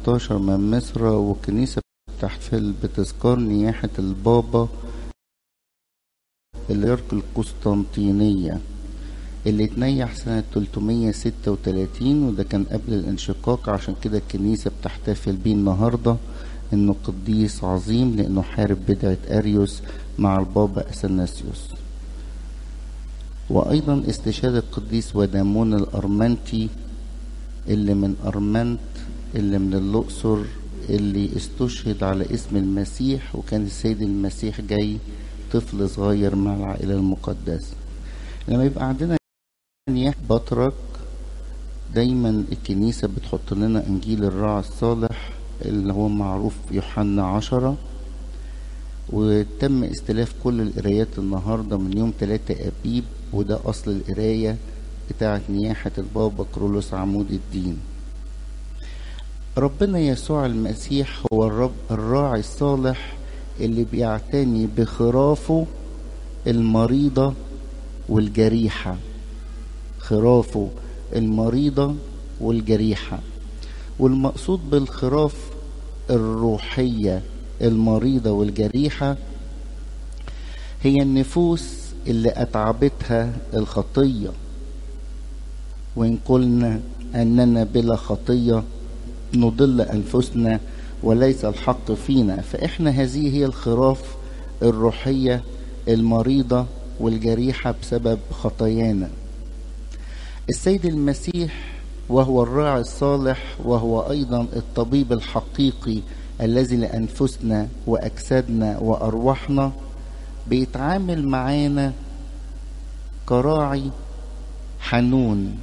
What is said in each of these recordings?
18 من مصر، والكنيسة بتحتفل بتذكار نياحة البابا البطريرك القسطنطينية اللي اتنيح سنة 336، وده كان قبل الانشقاق. عشان كده الكنيسة بتحتفل بيه النهاردة انه قديس عظيم، لانه حارب بدعة اريوس مع البابا اثناسيوس. وايضا استشهاد القديس ودامون الارمنتي اللي من ارمنت اللي من الاقصر، اللي استشهد على اسم المسيح، وكان السيد المسيح جاي طفل صغير مع العائلة المقدسة. لما يبقى عندنا نياحة بطرك، دايما الكنيسة بتحط لنا انجيل الراعي الصالح اللي هو معروف يوحنا 10، وتم استلاف كل القرايات النهاردة من يوم 3 أبيب، وده أصل القراية بتاعة نياحة البابا كرولوس عمود الدين. ربنا يسوع المسيح هو الرب الراعي الصالح اللي بيعتني بخرافه المريضة والجريحة، خرافه المريضة والجريحة. والمقصود بالخراف الروحية المريضة والجريحة هي النفوس اللي أتعبتها الخطية، وإن قلنا أننا بلا خطية نضل أنفسنا وليس الحق فينا. فإحنا هذه هي الخراف الروحية المريضة والجريحة بسبب خطايانا. السيد المسيح وهو الراعي الصالح، وهو أيضا الطبيب الحقيقي الذي لأنفسنا وأجسادنا وأرواحنا، بيتعامل معانا كراعي حنون.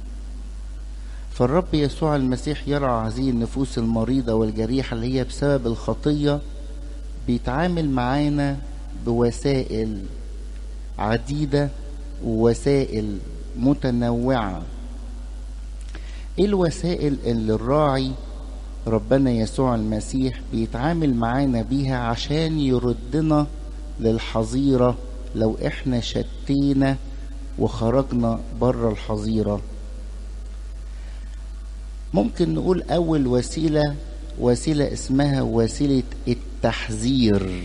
فالرب يسوع المسيح يرعى هذه النفوس المريضة والجريحة اللي هي بسبب الخطية، بيتعامل معانا بوسائل عديدة ووسائل متنوعة. ايه الوسائل اللي الراعي ربنا يسوع المسيح بيتعامل معانا بيها عشان يردنا للحظيرة لو احنا شتينا وخرجنا بره الحظيرة؟ ممكن نقول اول وسيلة اسمها وسيلة التحذير،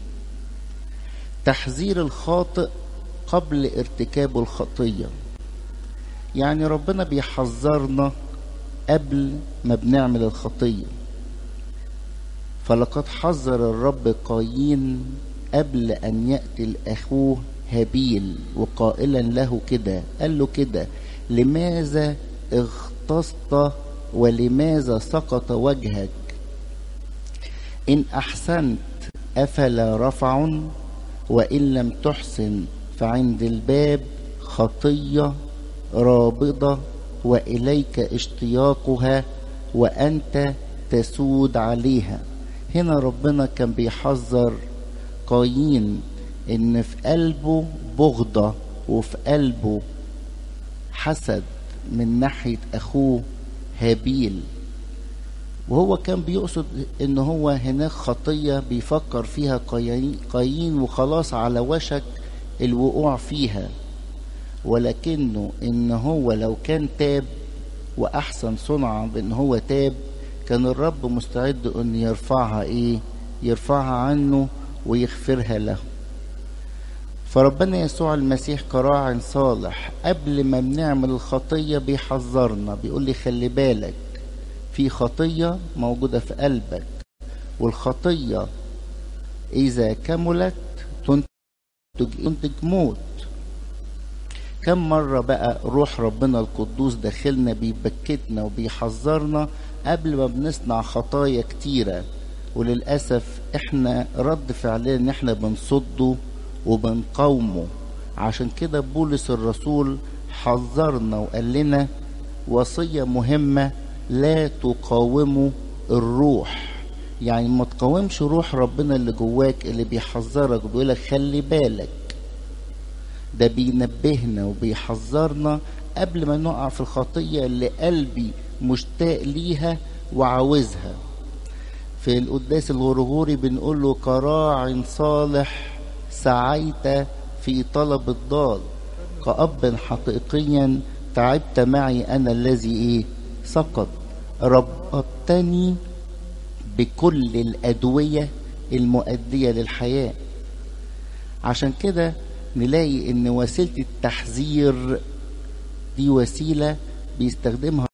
تحذير الخاطئ قبل ارتكاب الخطية. يعني ربنا بيحذرنا قبل ما بنعمل الخطية. فلقد حذر الرب قايين قبل أن يقتل أخوه هابيل، وقائلا له كده، قال له كده: لماذا اغتصت ولماذا سقط وجهك؟ إن أحسنت أفلا رفع، وإن لم تحسن فعند الباب خطية رابضة وإليك اشتياقها وأنت تسود عليها. هنا ربنا كان بيحذر قايين إن في قلبه بغضة وفي قلبه حسد من ناحية أخوه هابيل، وهو كان بيقصد إن هو هناك خطية بيفكر فيها قايين وخلاص على وشك الوقوع فيها، ولكنه إن هو لو كان تاب وأحسن صنعا بإن هو تاب، كان الرب مستعد أن يرفعها عنه ويغفرها له. فربنا يسوع المسيح كراع صالح قبل ما بنعمل الخطية بيحذرنا، بيقول لي خلي بالك في خطية موجودة في قلبك، والخطية إذا كملت تنتج موت. كم مرة بقى روح ربنا القدوس داخلنا بيبكتنا وبيحذرنا قبل ما بنصنع خطايا كتيرة، وللأسف احنا رد فعلنا ان احنا بنصده وبنقاومه. عشان كده بولس الرسول حذرنا وقال لنا وصية مهمة: لا تقاوموا الروح. يعني ما تقاومش روح ربنا اللي جواك اللي بيحذرك وبيقولك خلي بالك. ده بينبهنا وبيحذرنا قبل ما نقع في الخطية اللي قلبي مشتاق ليها وعاوزها. في القداس الغرغوري بنقول له كراع صالح سعيت في طلب الضال، كأب حقيقيا تعبت معي أنا الذي سقط. ربطني بكل الأدوية المؤدية للحياة. عشان كده نلاقي ان وسيلة التحذير دي وسيلة بيستخدمها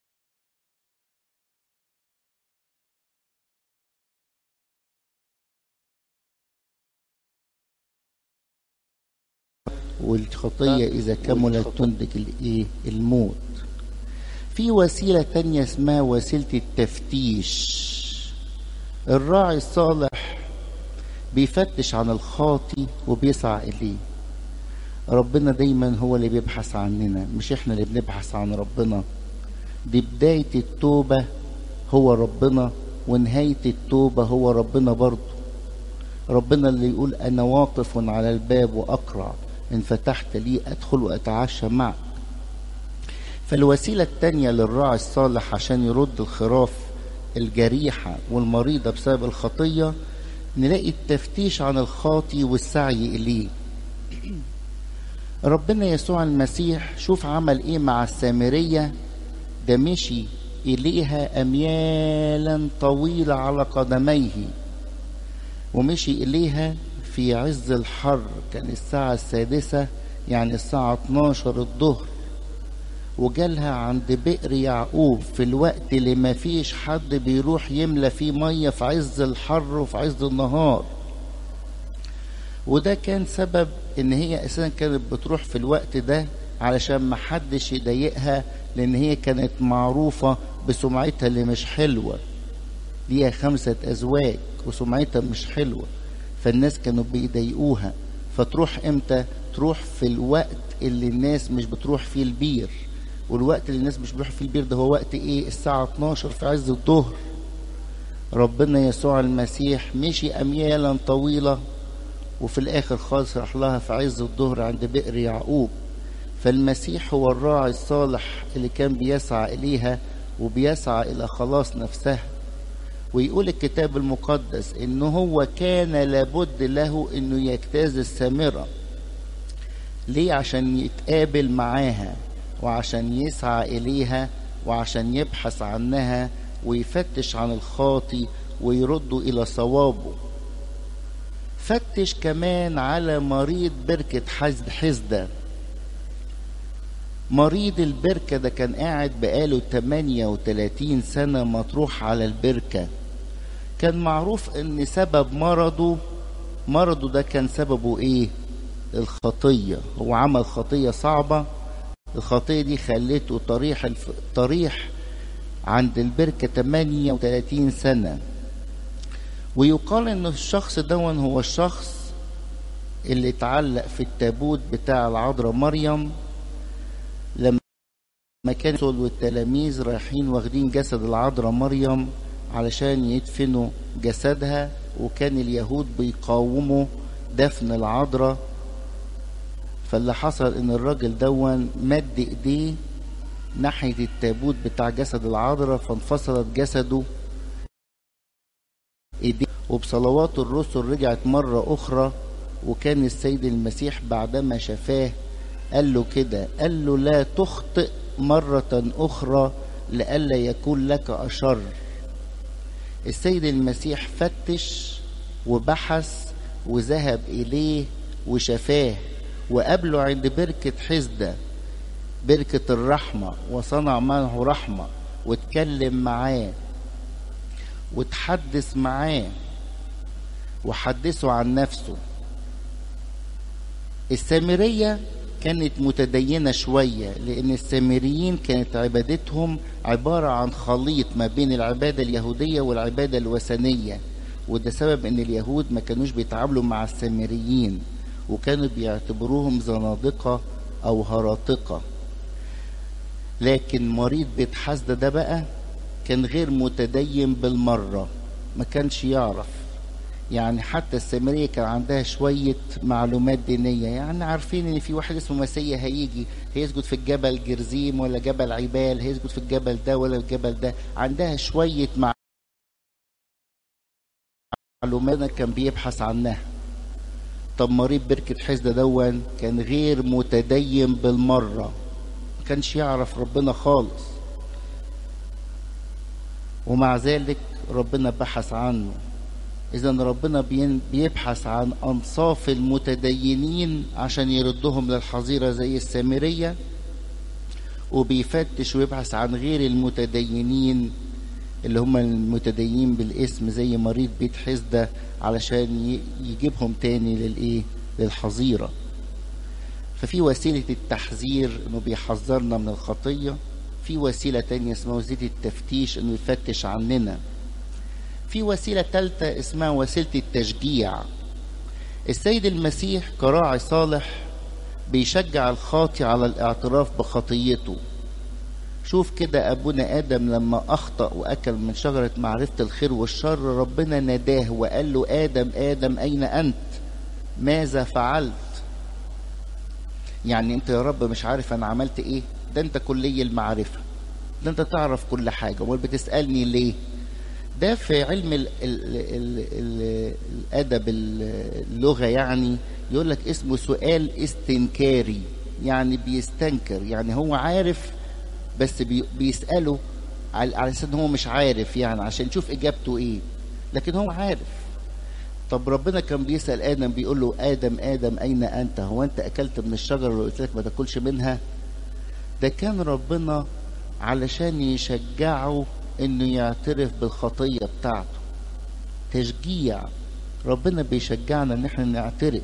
والخطية إذا كملت تنتج الموت. في وسيلة تانية اسمها وسيلة التفتيش. الراعي الصالح بيفتش عن الخاطي وبيسعى إليه. ربنا دايما هو اللي بيبحث عننا، مش احنا اللي بنبحث عن ربنا. دي بداية التوبة هو ربنا، ونهاية التوبة هو ربنا برضو. ربنا اللي يقول أنا واقف على الباب وأقرع، إن فتحت لي أدخل وأتعشى معك. فالوسيلة التانية للراعي الصالح عشان يرد الخراف الجريحة والمريضة بسبب الخطية، نلاقي التفتيش عن الخاطي والسعي إليه. ربنا يسوع المسيح شوف عمل إيه مع السامرية. ده مشي إليها أميالا طويلة على قدميه، ومشي إليها في عز الحر، كان الساعة 6، يعني الساعة 12 الظهر، وجالها عند بئر يعقوب في الوقت اللي ما فيش حد بيروح يملى فيه مية، في عز الحر وفي عز النهار. وده كان سبب ان هي اساسا كانت بتروح في الوقت ده علشان ما حدش يضايقها، لان هي كانت معروفة بسمعتها اللي مش حلوة، ليها 5 أزواج وسمعتها مش حلوة، فالناس كانوا بيضايقوها. فتروح امتى؟ تروح في الوقت اللي الناس مش بتروح فيه البير. والوقت اللي الناس مش بتروح فيه البير ده هو وقت ايه؟ الساعة 12 في عز الظهر. ربنا يسوع المسيح مشي أميالا طويلة، وفي الآخر خالص راح لها في عز الظهر عند بئر يعقوب. فالمسيح هو الراعي الصالح اللي كان بيسعى إليها وبيسعى إلى خلاص نفسها. ويقول الكتاب المقدس إنه هو كان لابد له إنه يجتاز السامرة. ليه؟ عشان يتقابل معاها، وعشان يسعى إليها، وعشان يبحث عنها ويفتش عن الخاطي ويرده إلى صوابه. فتش كمان على مريض بركة حزدة. مريض البركة ده كان قاعد بقاله 38 سنة مطروح على البركة. كان معروف ان سبب مرضه ده كان سببه ايه؟ الخطية. هو عمل خطية صعبة، الخطية دي خلته طريح عند البركة 38 سنة. ويقال ان الشخص دون هو الشخص اللي اتعلق في التابوت بتاع العذراء مريم لما كان الرسل والتلاميذ رايحين واخدين جسد العذراء مريم علشان يدفنوا جسدها، وكان اليهود بيقاوموا دفن العذراء. فاللي حصل ان الراجل دون مد ايديه ناحية التابوت بتاع جسد العذراء، فانفصلت جسده ايديه، وبصلوات الرسل رجعت مرة اخرى. وكان السيد المسيح بعدما شفاه قال له كده، قال له لا تخطئ مرة اخرى لئلا يكون لك اشر. السيد المسيح فتش وبحث وذهب اليه وشفاه، وقابله عند بركة حزدة، بركة الرحمة، وصنع معه رحمة، واتكلم معاه وتحدث معاه وحدثه عن نفسه. السامرية كانت متدينة شوية، لأن السامريين كانت عبادتهم عبارة عن خليط ما بين العبادة اليهودية والعبادة الوثنية. وده سبب ان اليهود ما كانوش بيتعاملوا مع السامريين، وكانوا بيعتبروهم زنادقة أو هراطقة. لكن مريض بيت حزدة ده بقى كان غير متدين بالمرة، ما كانش يعرف. يعني حتى السامرية كان عندها شوية معلومات دينية، يعني عارفين ان في واحد اسمه مسيح هيجي هيسجد في الجبل جرزيم ولا جبل عبال، هيسجد في الجبل ده ولا الجبل ده. عندها شوية معلومات كان بيبحث عنها. طب مريض بركة حزدة دون كان غير متدين بالمرة، ما كانش يعرف ربنا خالص. ومع ذلك ربنا بحث عنه. إذا ربنا بيبحث عن أنصاف المتدينين عشان يردهم للحظيرة زي السامرية، وبيفتش ويبحث عن غير المتدينين اللي هم المتدينين بالاسم زي مريض بيت حسدة علشان يجيبهم تاني للحظيرة. ففي وسيلة التحذير انه بيحذرنا من الخطية، في وسيلة تانية اسمها وسيلة التفتيش انه يفتش عننا، في وسيلة تالتة اسمها وسيلة التشجيع. السيد المسيح كراعي صالح بيشجع الخاطي على الاعتراف بخطيته. شوف كده أبونا آدم لما أخطأ وأكل من شجرة معرفة الخير والشر، ربنا ناداه وقال له آدم آدم أين أنت؟ ماذا فعلت؟ يعني أنت يا رب مش عارف أنا عملت إيه؟ ده أنت كلي المعرفة، ده أنت تعرف كل حاجة، وما بتسألني ليه؟ ده في علم الأدب اللغة يعني يقول لك اسمه سؤال استنكاري، يعني بيستنكر، يعني هو عارف بس بيسأله على أساس إن هو مش عارف، يعني عشان يشوف إجابته إيه، لكن هو عارف. طب ربنا كان بيسأل آدم بيقول له آدم آدم أين أنت؟ هو أنت أكلت من الشجرة اللي قلت لك ما تاكلش منها؟ ده كان ربنا علشان يشجعه إنه يعترف بالخطية بتاعته. تشجيع، ربنا بيشجعنا إن إحنا نعترف.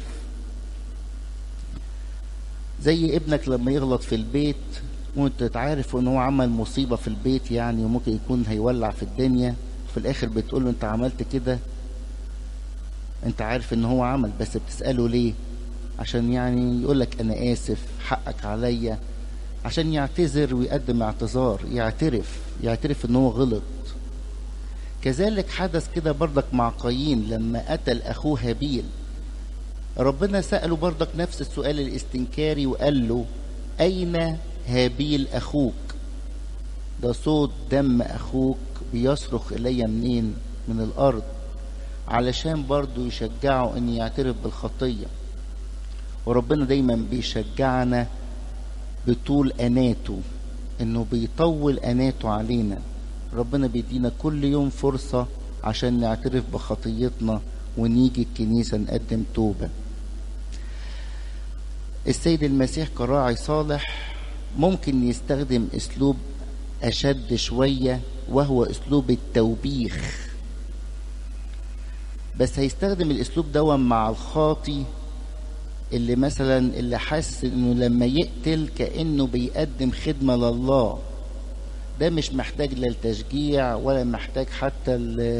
زي ابنك لما يغلط في البيت وانت تعرف ان هو عمل مصيبة في البيت يعني، وممكن يكون هيولع في الدنيا، في الاخر بتقوله انت عملت كده، انت عارف ان هو عمل بس بتسأله ليه؟ عشان يعني يقولك انا اسف حقك عليا، عشان يعتذر ويقدم اعتذار، يعترف ان هو غلط. كذلك حدث كده برضك مع قايين لما قتل اخوه هابيل. ربنا سأله برضك نفس السؤال الاستنكاري وقال له اين هابيل أخوك؟ ده صوت دم أخوك بيصرخ إلي منين؟ من الأرض، علشان برضو يشجعه أن يعترف بالخطية. وربنا دايما بيشجعنا بطول أناته، أنه بيطول أناته علينا. ربنا بيدينا كل يوم فرصة عشان نعترف بخطيتنا ونيجي الكنيسة نقدم توبة. السيد المسيح كراعي صالح ممكن يستخدم اسلوب اشد شوية، وهو اسلوب التوبيخ، بس هيستخدم الاسلوب ده مع الخاطي اللي مثلا اللي حاسس انه لما يقتل كأنه بيقدم خدمة لله. ده مش محتاج للتشجيع ولا محتاج حتى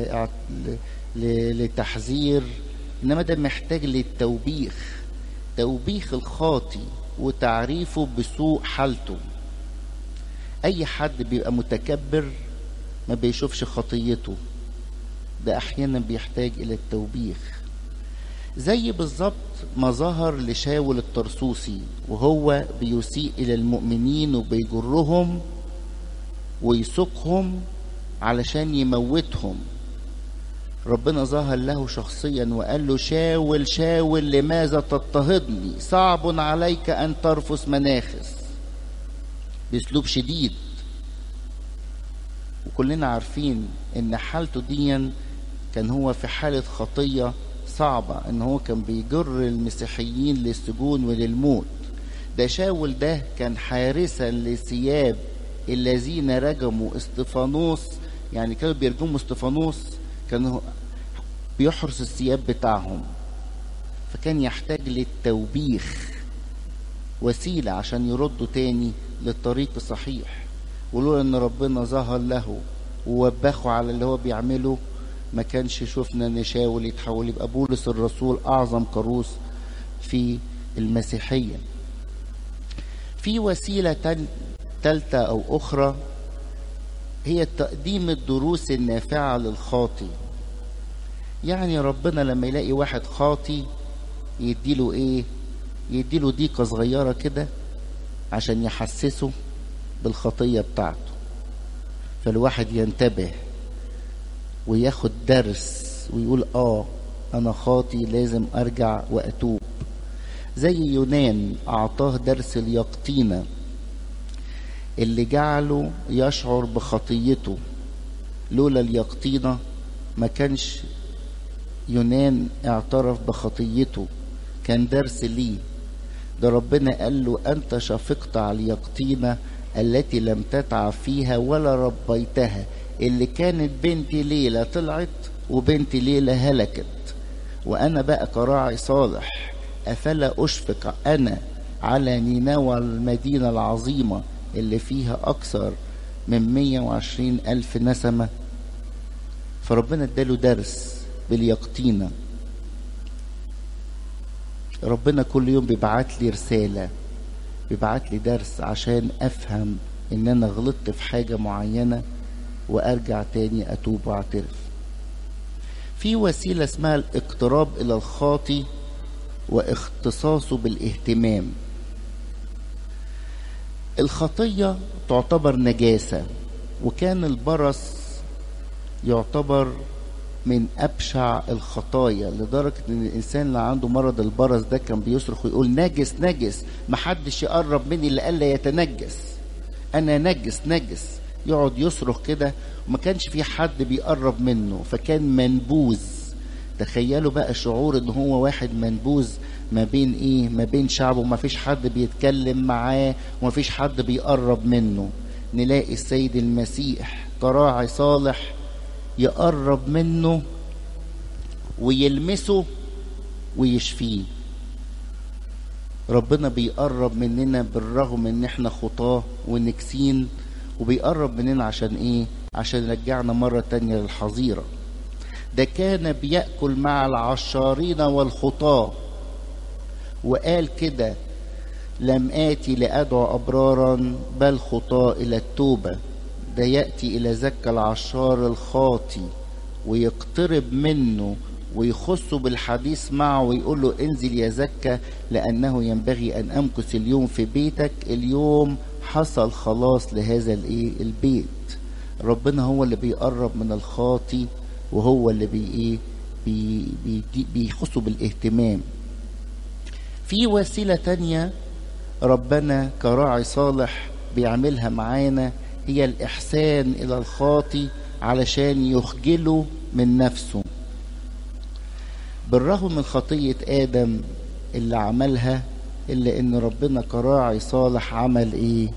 لتحذير، انما ده محتاج للتوبيخ، توبيخ الخاطي وتعريفه بسوء حالته. اي حد بيبقى متكبر ما بيشوفش خطيته، ده احيانا بيحتاج الى التوبيخ. زي بالظبط ما ظهر لشاول الطرسوسي وهو بيسيء الى المؤمنين وبيجرهم ويسوقهم علشان يموتهم. ربنا ظهر له شخصيا وقال له شاول شاول لماذا تضطهدني؟ صعب عليك ان ترفس مناخس، باسلوب شديد. وكلنا عارفين ان حالته دي كان هو في حالة خطية صعبة، ان هو كان بيجر المسيحيين للسجون وللموت. ده شاول ده كان حارسا لثياب الذين رجموا استفانوس، يعني كانوا بيرجموا استفانوس، كانوا بيحرس الثياب بتاعهم. فكان يحتاج للتوبيخ، وسيلة عشان يردوا تاني للطريق الصحيح. ولولا ان ربنا ظهر له ووبخه على اللي هو بيعمله ما كانش شفنا ان شاول يتحول يبقى بولس الرسول اعظم كروس في المسيحية. في وسيلة تالتة او اخرى هي تقديم الدروس النافعة للخاطي. يعني ربنا لما يلاقي واحد خاطي يديله ايه؟ يديله ديكة صغيرة كده عشان يحسسه بالخطية بتاعته، فالواحد ينتبه وياخد درس ويقول انا خاطي لازم ارجع واتوب. زي يونان اعطاه درس اليقطينة اللي جعله يشعر بخطيته، لولا اليقطينة ما كانش يونان اعترف بخطيته، كان درس ليه. ده ربنا قال له أنت شفقت على اليقطينة التي لم تتعب فيها ولا ربيتها، اللي كانت بنت ليلى طلعت وبنت ليلى هلكت، وأنا بقى كراعي صالح أفلا أشفق أنا على نينوى المدينة العظيمة اللي فيها أكثر من 120,000 نسمة. فربنا اداله درس باليقطينة. ربنا كل يوم بيبعت لي رسالة، بيبعت لي درس عشان أفهم إن أنا غلطت في حاجة معينة وأرجع تاني أتوب وأعترف. في وسيلة اسمها الاقتراب إلى الخاطي واختصاصه بالاهتمام. الخطية تعتبر نجاسة، وكان البرص يعتبر من أبشع الخطايا، لدرجة إن الإنسان اللي عنده مرض البرص ده كان بيصرخ ويقول نجس نجس، محدش يقرب مني لألا يتنجس، أنا نجس نجس، يقعد يصرخ كده وما كانش في حد بيقرب منه، فكان منبوذ. تخيلوا بقى شعور إن هو واحد منبوذ ما بين إيه؟ ما بين شعبه، وما فيش حد بيتكلم معاه وما فيش حد بيقرب منه. نلاقي السيد المسيح كراعي صالح يقرب منه ويلمسه ويشفيه. ربنا بيقرب مننا بالرغم ان احنا خطاه ونكسين، وبيقرب مننا عشان ايه؟ عشان يرجعنا مرة تانية للحظيرة. ده كان بيأكل مع العشارين والخطاه، وقال كده لم آتي لأدعو أبرارا بل خطاه إلى التوبة. ده يأتي إلى زكى العشار الخاطي ويقترب منه ويخصه بالحديث معه ويقول له انزل يا زكى لأنه ينبغي أن أمكث اليوم في بيتك. اليوم حصل خلاص لهذا البيت. ربنا هو اللي بيقرب من الخاطي، وهو اللي بيخصه بالاهتمام. في وسيلة تانية ربنا كراعي صالح بيعملها معانا، هي الإحسان إلى الخاطي علشان يخجله من نفسه. بالرغم من خطية آدم اللي عملها، إلا إن ربنا كراعي صالح عمل إيه؟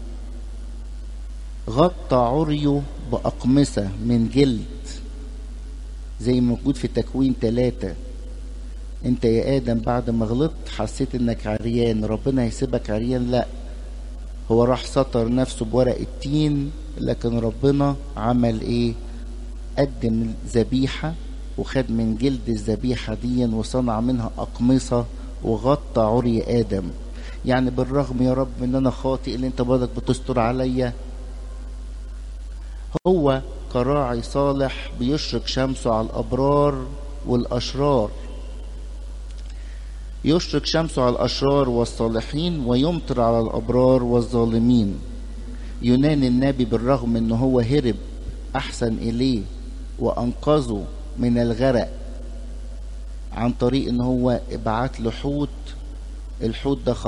غطى عريه بأقمصة من جلد، زي ما موجود في تكوين 3. انت يا آدم بعد ما غلطت حسيت انك عريان، ربنا هيسيبك عريان؟ لا، هو راح سطر نفسه بورق التين. لكن ربنا عمل ايه؟ قدم ذبيحة وخد من جلد الذبيحة دي وصنع منها أقمصة وغطى عري آدم. يعني بالرغم يا رب ان انا خاطئ، اللي انت برضك بتستر عليا. هو كراعي صالح بيشرق شمسه على الأبرار والأشرار، يشرق شمسه على الأشرار والصالحين ويمطر على الأبرار والظالمين. يونان النبي بالرغم انه هو هرب أحسن إليه وأنقذه من الغرق عن طريق ان هو ابعت له حوت، الحوت ده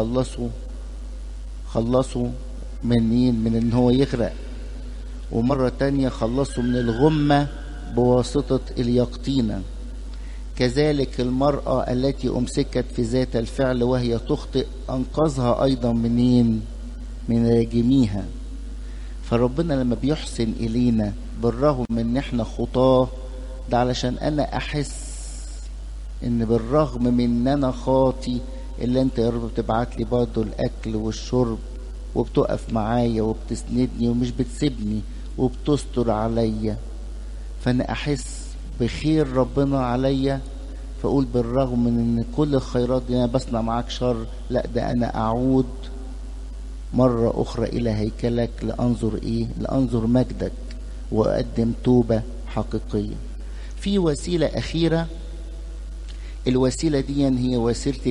خلصه من ان هو يغرق، ومرة تانية خلصه من الغمة بواسطة اليقطينة. كذلك المرأة التي أمسكت في ذات الفعل وهي تخطئ أنقذها أيضا منين؟ من راجميها. فربنا لما بيحسن إلينا بالرغم من احنا خطاه، ده علشان أنا أحس إن بالرغم من إن أنا خاطي، إلا أنت يا رب بتبعت لي برضه الأكل والشرب، وبتقف معايا وبتسندني ومش بتسيبني وبتستر عليا. فأنا أحس بخير ربنا عليا، فأقول بالرغم من إن كل الخيرات دي أنا بصنع معاك شر، لا ده أنا أعود مرة أخرى إلى هيكلك لأنظر مجدك وأقدم توبة حقيقية. في وسيلة أخيرة، الوسيلة دي هي وسيلة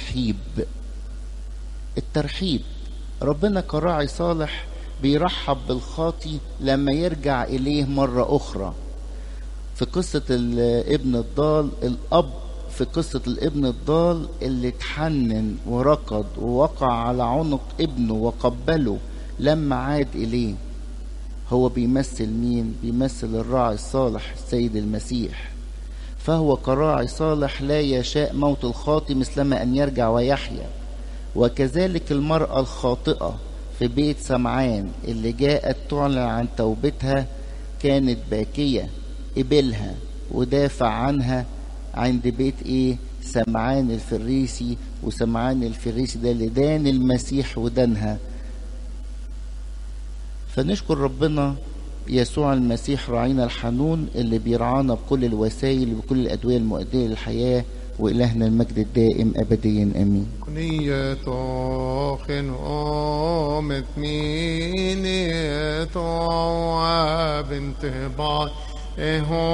الترحيب. ربنا كراعي صالح بيرحب بالخاطي لما يرجع إليه مرة أخرى. في قصة الابن الضال، الأب في قصة الابن الضال اللي اتحنن وركض ووقع على عنق ابنه وقبله لما عاد إليه، هو بيمثل مين؟ بيمثل الراعي الصالح السيد المسيح. فهو كراعي صالح لا يشاء موت الخاطئ مثلما أن يرجع ويحيا. وكذلك المرأة الخاطئة في بيت سمعان اللي جاءت تعلن عن توبتها كانت باكية، قبلها ودافع عنها عند بيت سمعان الفريسي. وسمعان الفريسي ده اللي دان المسيح ودانها. فنشكر ربنا يسوع المسيح راعينا الحنون اللي بيرعانا بكل الوسائل وبكل الأدوية المؤدية للحياة. وإلهنا المجد الدائم أبديا آمين. كنية خن أمت مينية بنت بعض